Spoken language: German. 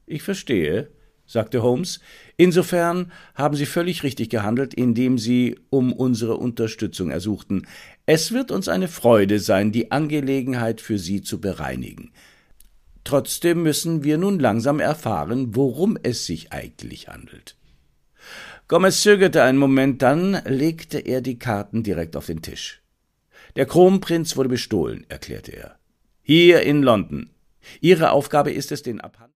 »Ich verstehe«, sagte Holmes. »Insofern haben Sie völlig richtig gehandelt, indem Sie um unsere Unterstützung ersuchten. Es wird uns eine Freude sein, die Angelegenheit für Sie zu bereinigen. Trotzdem müssen wir nun langsam erfahren, worum es sich eigentlich handelt.« Gomez zögerte einen Moment, dann legte er die Karten direkt auf den Tisch. »Der Kronprinz wurde bestohlen«, erklärte er. »Hier in London. Ihre Aufgabe ist es, den Abhang